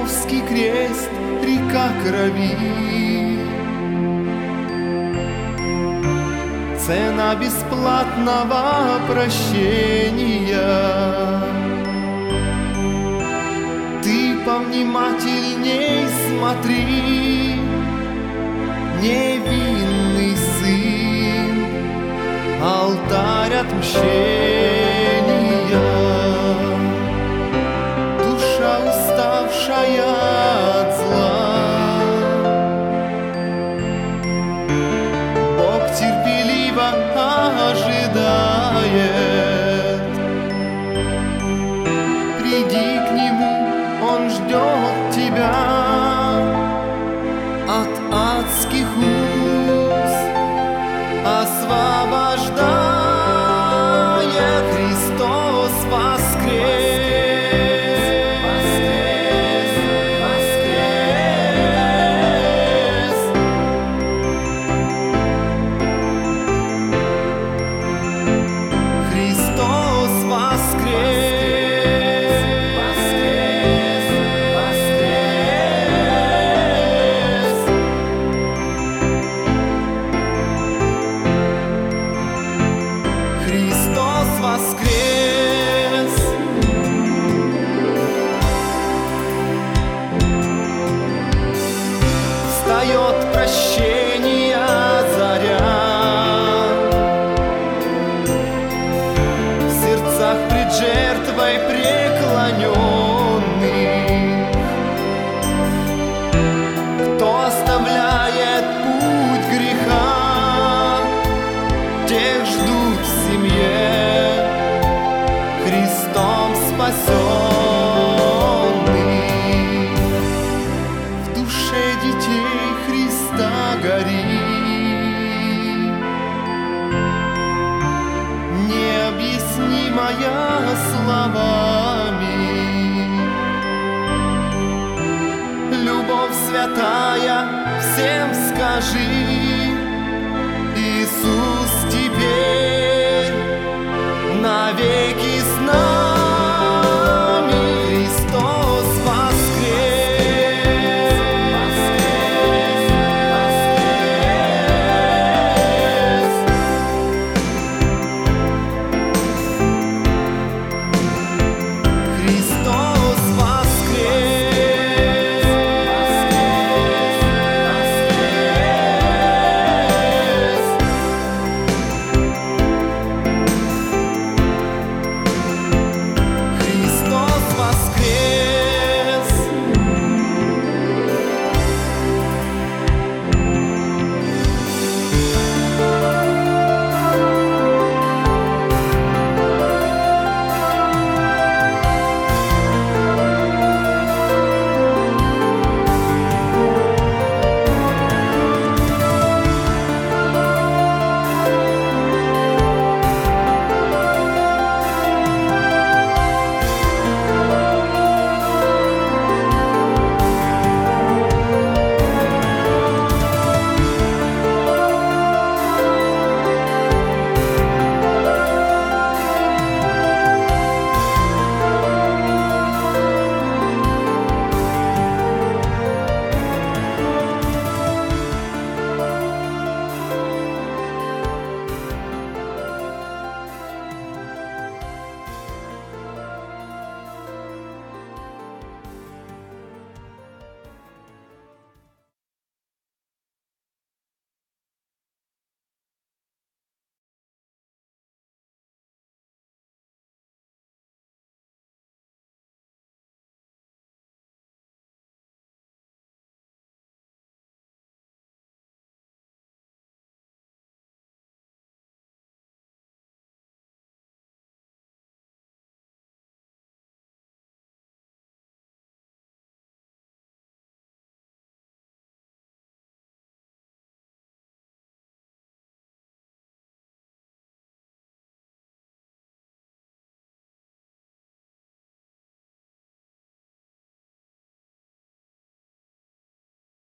Голгофский крест, река крови. Цена бесплатного прощения. Ты повнимательней смотри, невинный сын, алтарь отмщения. Душа, уставшая от зла, Бог терпеливо ожидает. Приди к Нему, Он ждет тебя от адских уз, освобождая. Христос воскрес. Встает прощения заря, в сердцах пред жертвой преклоненных. Кто оставляет путь греха, тех ждут в семье Христом спасенный. В душе детей Христа горит необъяснимая словами любовь святая. Всем скажи: Иисус